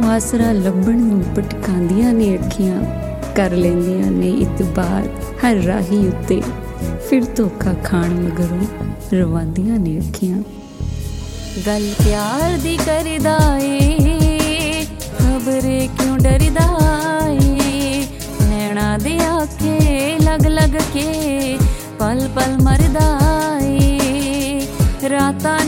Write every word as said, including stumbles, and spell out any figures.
आसरा लभण नूं भटकांदियां ने अखियां, कर लैंदियां ने इतबार हर राही उत्ते, फिर धोखा खाण मगरों रवांदियां ने अखियां। गल प्यार दी करदा ए, खबरे क्यों डरदा ए, नैना दे आखे लग लग के पल पल मरदा ए, रातां